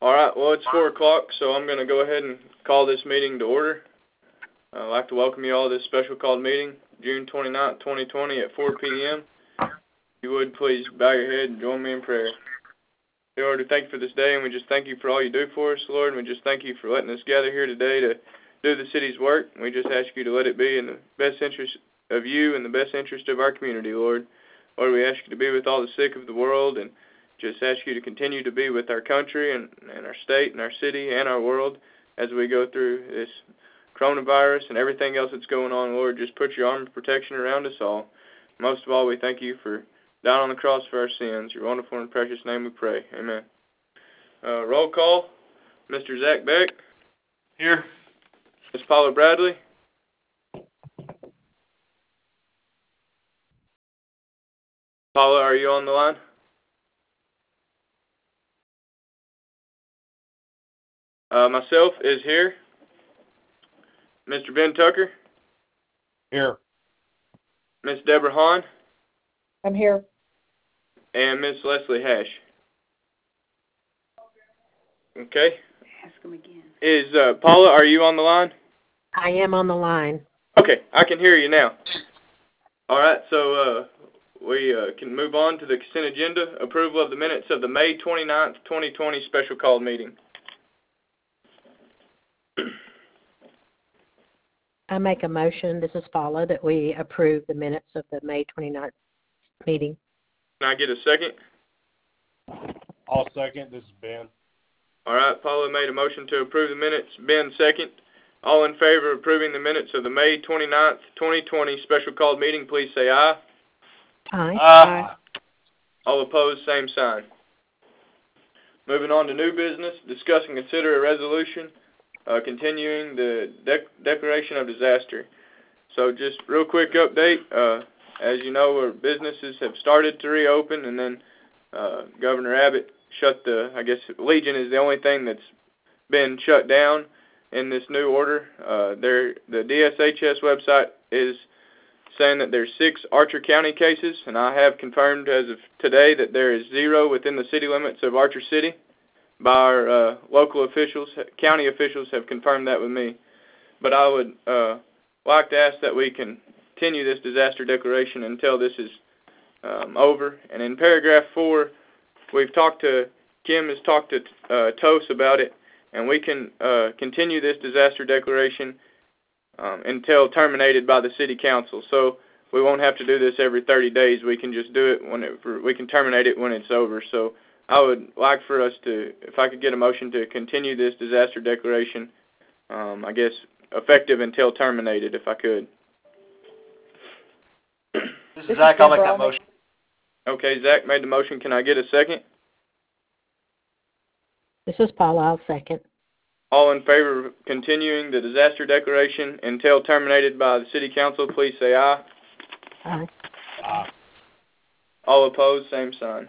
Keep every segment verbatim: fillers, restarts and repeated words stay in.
All right, well, it's four o'clock, so I'm going to go ahead and call this meeting to order. I'd like to welcome you all to this special called meeting, June twenty-ninth, twenty twenty at four p m If you would, please bow your head and join me in prayer. Lord, we thank you for this day, and we just thank you for all you do for us, Lord, and we just thank you for letting us gather here today to do the city's work. We just ask you to let it be in the best interest of you and the best interest of our community, Lord. Lord, we ask you to be with all the sick of the world, and just ask you to continue to be with our country and, and our state and our city and our world as we go through this coronavirus and everything else that's going on. Lord, just put your arm of protection around us all. Most of all, we thank you for dying on the cross for our sins. Your wonderful and precious name we pray. Amen. Uh, roll call. Mister Zach Beck. Here. Miz Paula Bradley. Paula, are you on the line? Uh, myself is here. Mister Ben Tucker. Here. Miss Deborah Hahn. I'm here. And Miss Leslie Hash. Okay. Ask them again. Is uh, Paula, are you on the line? I am on the line. Okay, I can hear you now. All right, so uh, we uh, can move on to the consent agenda, approval of the minutes of the May twenty-ninth, twenty twenty special called meeting. I make a motion, this is Paula, that we approve the minutes of the May twenty-ninth meeting. Can I get a second? I'll second. This is Ben. All right, Paula made a motion to approve the minutes. Ben, second. All in favor of approving the minutes of the May twenty-ninth, twenty twenty special called meeting, please say aye. Aye. Aye. All opposed, same sign. Moving on to new business, discuss and consider a resolution uh, continuing the dec declaration of disaster. So just real quick update. Uh, as you know, our businesses have started to reopen, and then uh, Governor Abbott shut the, I guess Legion is the only thing that's been shut down in this new order. Uh, there, the D S H S website is saying that there's six Archer County cases, and I have confirmed as of today that there is zero within the city limits of Archer City. By our uh, local officials, county officials have confirmed that with me. But I would uh, like to ask that we continue this disaster declaration until this is um, over. And in paragraph four, we've talked to, Kim has talked to uh, T O S about it, and we can uh, continue this disaster declaration um, until terminated by the city council. So we won't have to do this every thirty days. We can just do it when it, we can terminate it when it's over. So I would like for us to, if I could get a motion to continue this disaster declaration, um, I guess effective until terminated, if I could. This is Zach. I'll make that motion. Okay, Zach made the motion. Can I get a second? This is Paula, I'll second. All in favor of continuing the disaster declaration until terminated by the city council, please say aye. Aye. Aye. All opposed, same sign.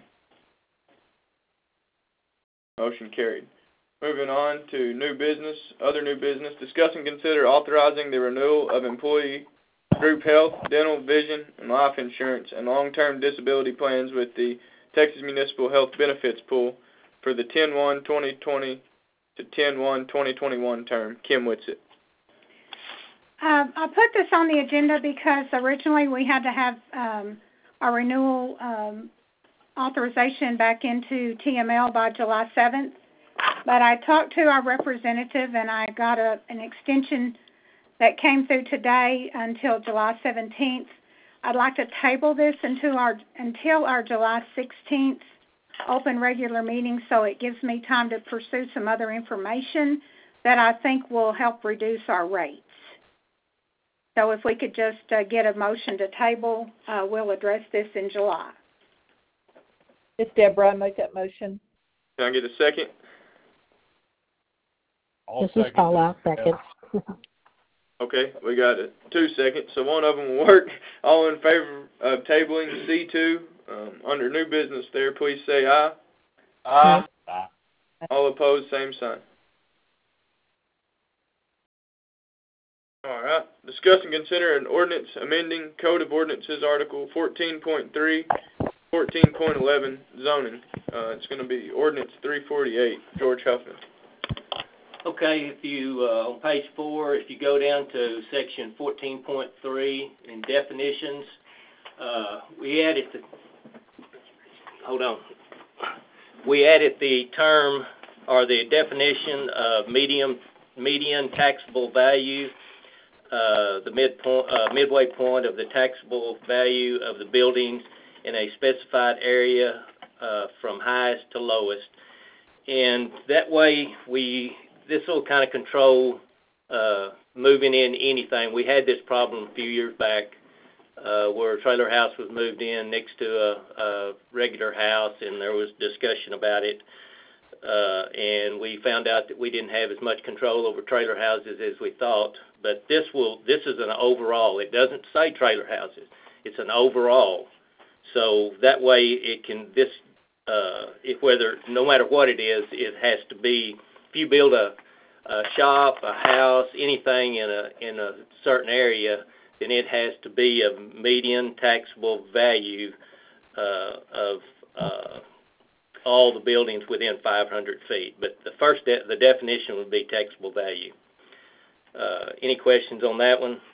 Motion carried. Moving on to new business, other new business. Discuss and consider authorizing the renewal of employee group health, dental, vision, and life insurance and long-term disability plans with the Texas Municipal Health Benefits Pool for the ten one twenty twenty to ten one twenty twenty-one term. Kim Whitsitt. Uh, I put this on the agenda because originally we had to have um, our renewal um, authorization back into T M L by July seventh. But I talked to our representative and I got a, an extension that came through today until July seventeenth. I'd like to table this until our, until our July sixteenth open regular meeting, so it gives me time to pursue some other information that I think will help reduce our rates. So if we could just uh, get a motion to table, uh, we'll address this in July. It's Deborah. I make that motion. Can I get a second? I'll This second is Paula, I'll second. Okay, we got it. Two seconds, so one of them will work. All in favor of tabling C two um, under new business there, please say aye. Aye. Aye. All opposed, same sign. All right. Discuss and consider an ordinance amending Code of Ordinances Article fourteen point three fourteen point eleven zoning. Uh, it's going to be ordinance three forty-eight. George Huffman. Okay, if you, uh, on page four, if you go down to section fourteen point three in definitions, uh, we added the, hold on, we added the term or the definition of medium, median taxable value, uh, the midpoint, uh, midway point of the taxable value of the buildings in a specified area uh, from highest to lowest. And that way we, this will kind of control uh, moving in anything. We had this problem a few years back uh, where a trailer house was moved in next to a, a regular house, and there was discussion about it. Uh, and we found out that we didn't have as much control over trailer houses as we thought. But this will, this is an overall. It doesn't say trailer houses. It's an overall. So that way it can, this, uh, if whether, no matter what it is, it has to be, if you build a, a shop, a house, anything in a, in a certain area, then it has to be a median taxable value uh, of uh, all the buildings within five hundred feet. But the first, de- the definition would be taxable value. Uh, any questions on that one?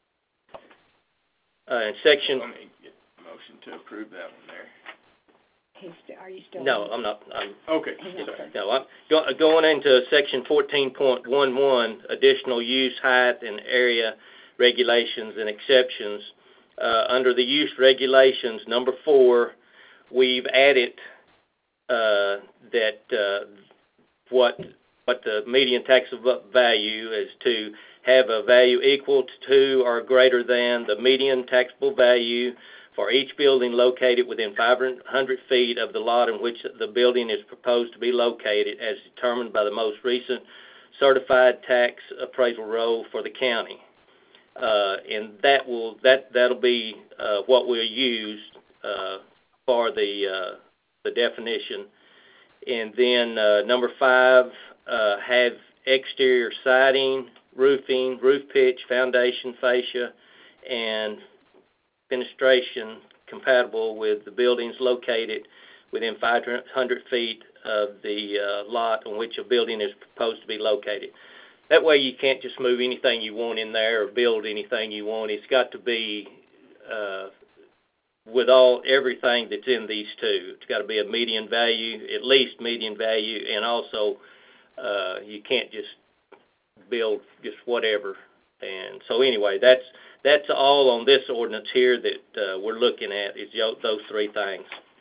Uh, in section... Let me get a motion to approve that one there. He's, st- are you still? No, I'm not. I'm, Okay. He's not Sorry. no, I'm go, going into section fourteen point eleven, additional use, height, and area regulations and exceptions. Uh, under the use regulations, number four, we've added uh, that uh, what what the median taxable value is to have a value equal to or greater than the median taxable value for each building located within five hundred feet of the lot in which the building is proposed to be located, as determined by the most recent certified tax appraisal roll for the county. Uh, and that will that that'll be uh, what we'll use uh, for the uh, the definition. And then uh, number five, uh, have exterior siding, roofing, roof pitch, foundation, fascia, and fenestration compatible with the buildings located within five hundred feet of the uh, lot on which a building is proposed to be located. That way you can't just move anything you want in there or build anything you want. It's got to be uh, with all everything that's in these two. It's got to be a median value, at least median value, and also uh, you can't just build just whatever. And so anyway, that's that's all on this ordinance here that uh, we're looking at is those three things.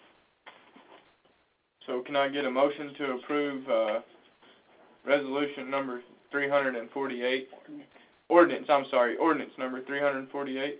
So can I get a motion to approve uh, resolution number three hundred forty-eight? Ordinance, I'm sorry, ordinance number three hundred forty-eight.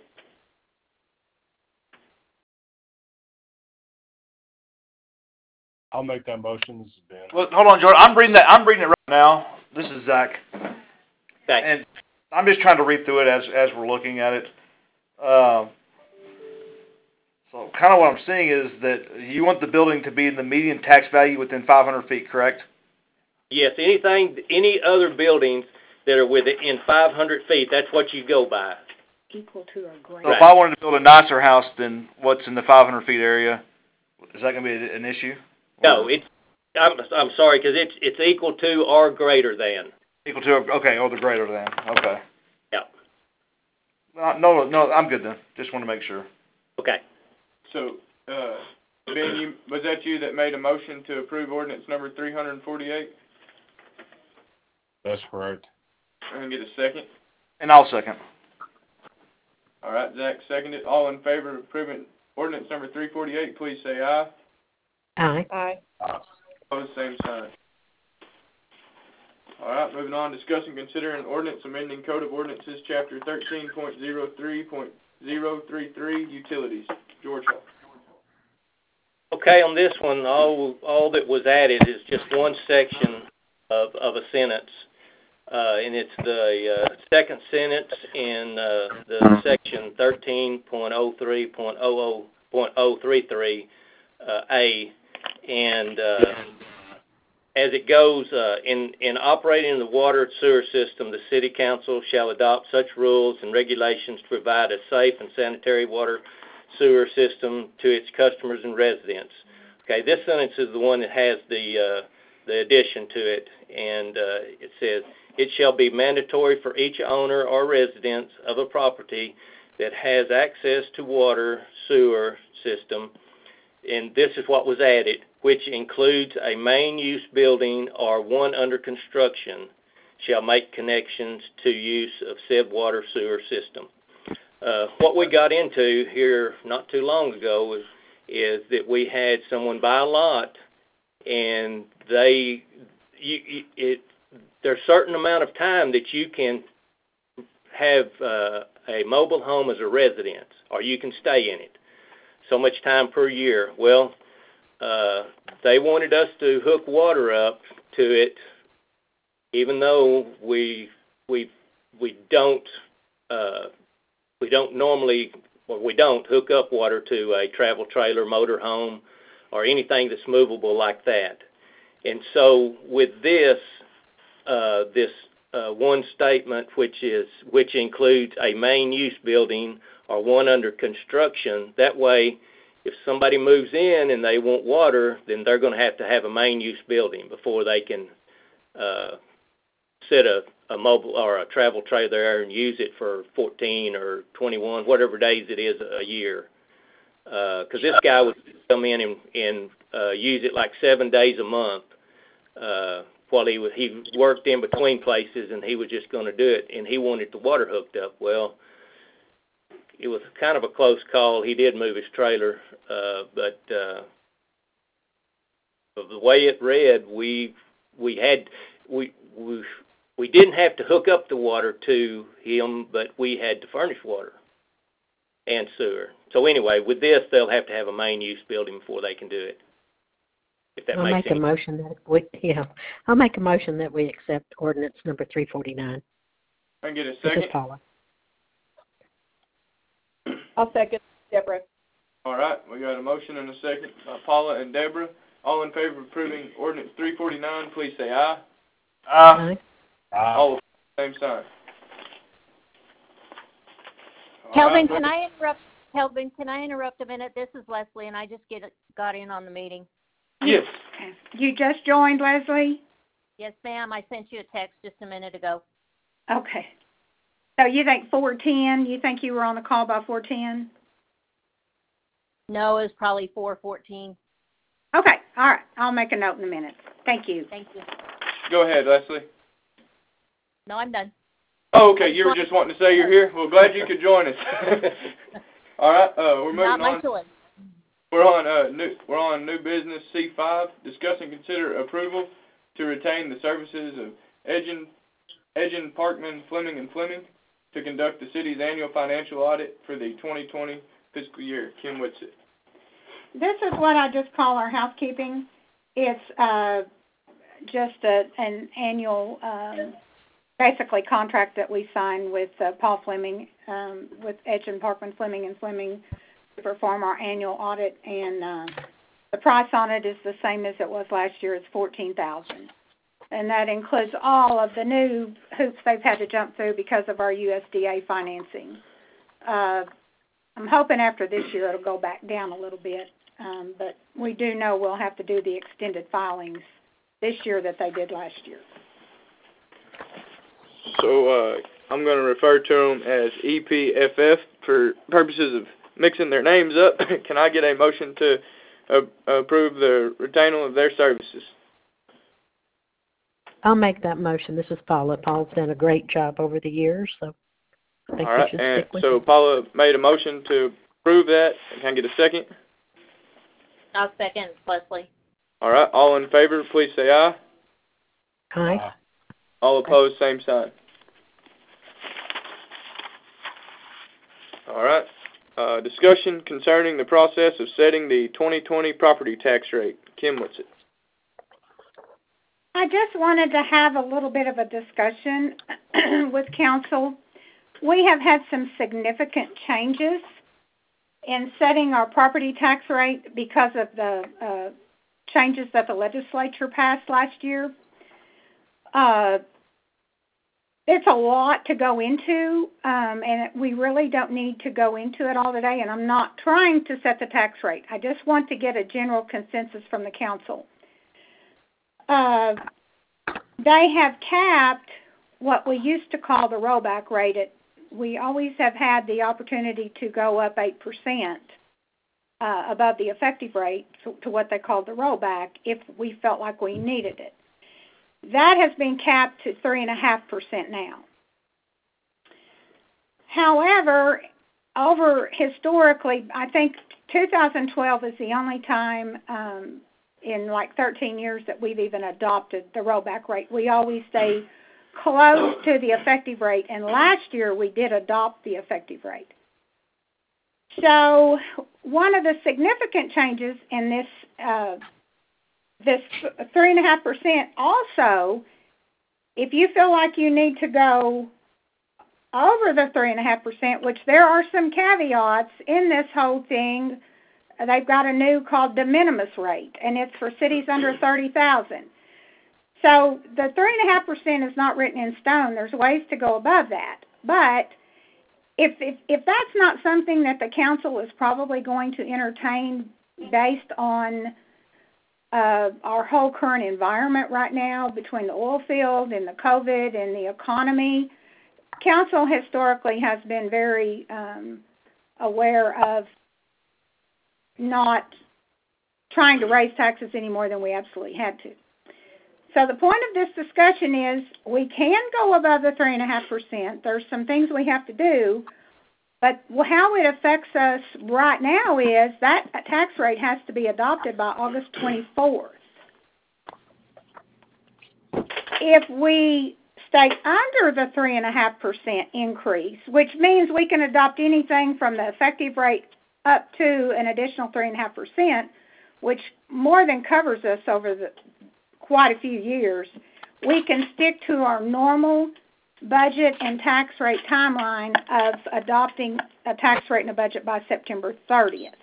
I'll make that motion. This is Ben. Well, hold on, Jordan. I'm reading that. I'm reading it right now. This is Zach, Okay. and I'm just trying to read through it as as we're looking at it. Um, so, kind of what I'm seeing is that you want the building to be in the median tax value within five hundred feet, correct? Yes, anything, any other buildings that are within five hundred feet, that's what you go by. Equal to or So greater. if I wanted to build a nicer house than what's in the five hundred feet area, is that going to be an issue? No, it's, I'm, I'm sorry, because it's, it's equal to or greater than. Equal to, okay, or the greater than, okay. Yeah. No, no, no, I'm good then. Just want to make sure. Okay. So, uh, Ben, you, was that you that made a motion to approve ordinance number three hundred forty-eight? That's correct. I'm going to get a second. And I'll second. All right, Zach seconded. All in favor of approving ordinance number three forty-eight, please say aye. Aye. Aye. Uh, Opposed, same sign. All right, moving on, discuss and consider an ordinance amending Code of Ordinances, Chapter thirteen point oh three point oh three three, Utilities. George Hall. Okay, on this one, all all that was added is just one section of, of a sentence, uh, and it's the uh, second sentence in uh, the section thirteen point oh three point oh three three uh, A, and uh, as it goes, uh, in, in operating the water and sewer system, the City Council shall adopt such rules and regulations to provide a safe and sanitary water sewer system to its customers and residents. Okay, this sentence is the one that has the uh, the addition to it, and uh, it says, it shall be mandatory for each owner or resident of a property that has access to water, sewer system, and this is what was added, which includes a main use building or one under construction, shall make connections to use of said water sewer system. Uh, what we got into here not too long ago was, is that we had someone buy a lot, and they, you, you, it, there's a certain amount of time that you can have uh, a mobile home as a residence, or you can stay in it. So much time per year. Well, uh, they wanted us to hook water up to it, even though we we we don't uh, we don't normally, well, we don't hook up water to a travel trailer, motor home, or anything that's movable like that. And so with this, uh, this uh, one statement, which is which includes a main use building or one under construction, that way, if somebody moves in and they want water, then they're going to have to have a main use building before they can uh, set a, a mobile or a travel trailer there and use it for fourteen or twenty-one, whatever days it is a year. Because uh, this guy would come in and, and uh, use it like seven days a month uh, while he was, he worked in between places, and he was just going to do it, and he wanted the water hooked up. Well, it was kind of a close call. He did move his trailer, uh, but uh, the way it read, we we had we we we didn't have to hook up the water to him, but we had to furnish water and sewer. So anyway, with this, they'll have to have a main use building before they can do it. If that I'll makes make sense. a motion that we, yeah, I'll make a motion that we accept ordinance number three forty-nine. I get a This is second. Paula. I'll second, Deborah. All right, we got a motion and a second by Paula and Deborah. All in favor of approving ordinance three forty-nine, please say aye. Uh, Uh, All opposed, same sign. All Kelvin, right, can I interrupt? Kelvin, can I interrupt a minute? This is Leslie, and I just get got in on the meeting. Yes. Okay. You just joined, Leslie? Yes, ma'am. I sent you a text just a minute ago. Okay. So you think four ten, you think you were on the call by four ten? No, it was probably four fourteen. Okay, all right. I'll make a note in a minute. Thank you. Thank you. Go ahead, Leslie. No, I'm done. Oh, okay. You were just wanting to say you're here? Well, glad you could join us. All right. Uh, we're moving Not my on. choice. We're on uh new we're on new business C five. Discuss and consider approval to retain the services of Edgen Edgen Parkman Fleming and Fleming to conduct the city's annual financial audit for the twenty twenty fiscal year. Kim Whitsitt. This is what I just call our housekeeping. It's uh, just a, an annual, um, basically, contract that we sign with uh, Paul Fleming, um, with Edgen Parkman Fleming and Fleming to perform our annual audit, and uh, the price on it is the same as it was last year. It's fourteen thousand dollars, and that includes all of the new hoops they've had to jump through because of our U S D A financing. Uh, I'm hoping after this year it'll go back down a little bit, um, but we do know we'll have to do the extended filings this year that they did last year. So uh, I'm going to refer to them as E P F F for purposes of mixing their names up. Can I get a motion to uh, approve the retainal of their services? I'll make that motion. This is Paula. Paula's done a great job over the years, so I think All we right, should and stick with so it. Paula made a motion to approve that. Can I get a second? I'll second Leslie. All right, all in favor, please say aye. Aye. uh, All opposed, same sign. All right, uh, discussion concerning the process of setting the twenty twenty property tax rate. Kim Whitsitt. I just wanted to have a little bit of a discussion with council. We have had some significant changes in setting our property tax rate because of the uh, changes that the legislature passed last year. Uh, it's a lot to go into, um, and we really don't need to go into it all today, and I'm not trying to set the tax rate. I just want to get a general consensus from the council. Uh, they have capped what we used to call the rollback rate. At, we always have had the opportunity to go up eight percent uh, above the effective rate to, to what they called the rollback if we felt like we needed it. That has been capped to three point five percent now. However, over historically, I think two thousand twelve is the only time um, in like thirteen years that we've even adopted the rollback rate. We always stay close to the effective rate, and last year we did adopt the effective rate. So one of the significant changes in this uh, this three and a half percent also, if you feel like you need to go over the three and a half percent, which there are some caveats in this whole thing, they've got a new called de minimis rate, and it's for cities under thirty thousand. So the three and a half percent is not written in stone. There's ways to go above that, but if if if that's not something that the council is probably going to entertain based on Uh, our whole current environment right now between the oil field and the COVID and the economy, council historically has been very um, aware of not trying to raise taxes any more than we absolutely had to. So the point of this discussion is we can go above the three point five percent. There's some things we have to do, but how it affects us right now is that tax rate has to be adopted by August twenty-fourth. If we stay under the three point five percent increase, which means we can adopt anything from the effective rate up to an additional three point five percent, which more than covers us over the, quite a few years, we can stick to our normal budget and tax rate timeline of adopting a tax rate and a budget by September thirtieth.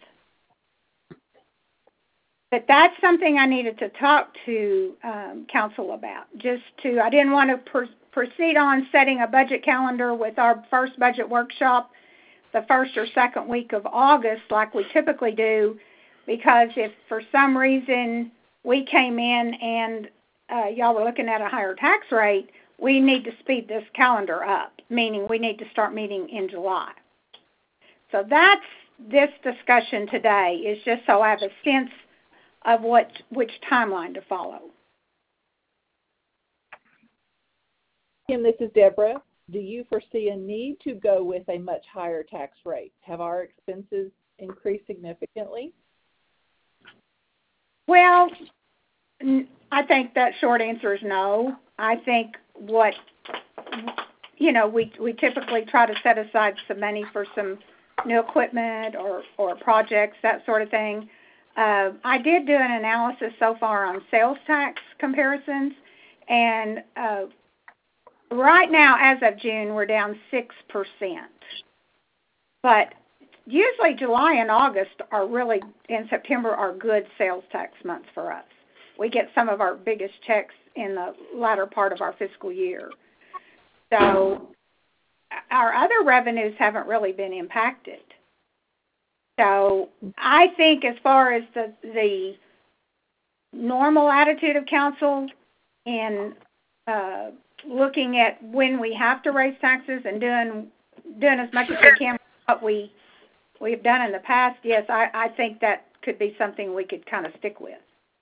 But that's something I needed to talk to um, council about. Just to, I didn't want to pr- proceed on setting a budget calendar with our first budget workshop the first or second week of August like we typically do, because if for some reason we came in and uh, y'all were looking at a higher tax rate, we need to speed this calendar up, meaning we need to start meeting in July. So that's this discussion today, is just so I have a sense of what which timeline to follow. Kim, this is Deborah. Do you foresee a need to go with a much higher tax rate? Have our expenses increased significantly? Well, I think that short answer is no. I think what, you know, we we typically try to set aside some money for some new equipment or, or projects, that sort of thing. Uh, I did do an analysis so far on sales tax comparisons, and uh, right now, as of June, we're down six percent. But usually July and August are really, and September are good sales tax months for us. We get some of our biggest checks in the latter part of our fiscal year. So our other revenues haven't really been impacted. So I think as far as the, the normal attitude of council in uh, looking at when we have to raise taxes and doing doing as much as we can with what we, we've done in the past, yes, I, I think that could be something we could kind of stick with.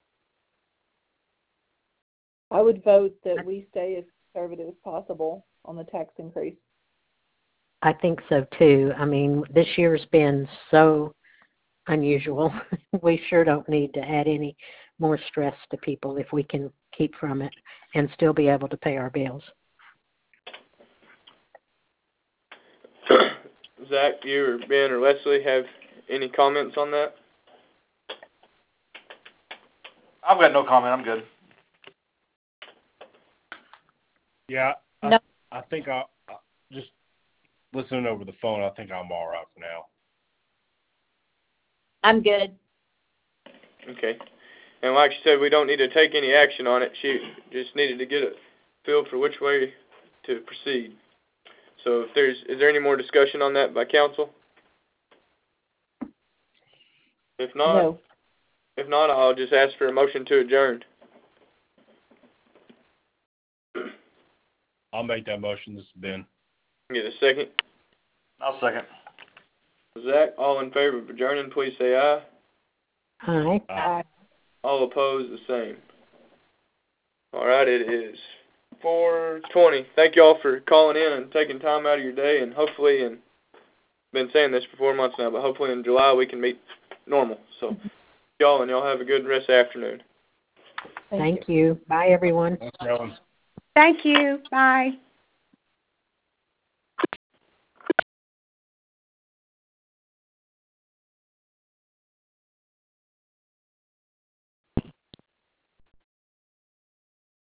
I would vote that we stay as conservative as possible on the tax increase. I think so too. I mean, this year's been so unusual. We sure don't need to add any more stress to people if we can keep from it and still be able to pay our bills. Zach, you or Ben or Leslie have any comments on that? I've got no comment. I'm good. Yeah, I, No. I think I, I just listening over the phone, I think I'm all right for now. I'm good. Okay. And like she said, we don't need to take any action on it. She just needed to get a feel for which way to proceed. So if there's, is there any more discussion on that by council? If not, No. if not, I'll just ask for a motion to adjourn. I'll make that motion. This is Ben. Get a second. I'll second. Zach, all in favor of adjourning, please say aye. Aye. Aye. All opposed, the same. All right, it is four twenty. Thank you all for calling in and taking time out of your day, and hopefully, and been saying this for four months now, but hopefully in July we can meet normal. So, y'all, and y'all have a good rest of the afternoon. Thank you. Bye, everyone. Thanks, Rowan. Thank you. Bye.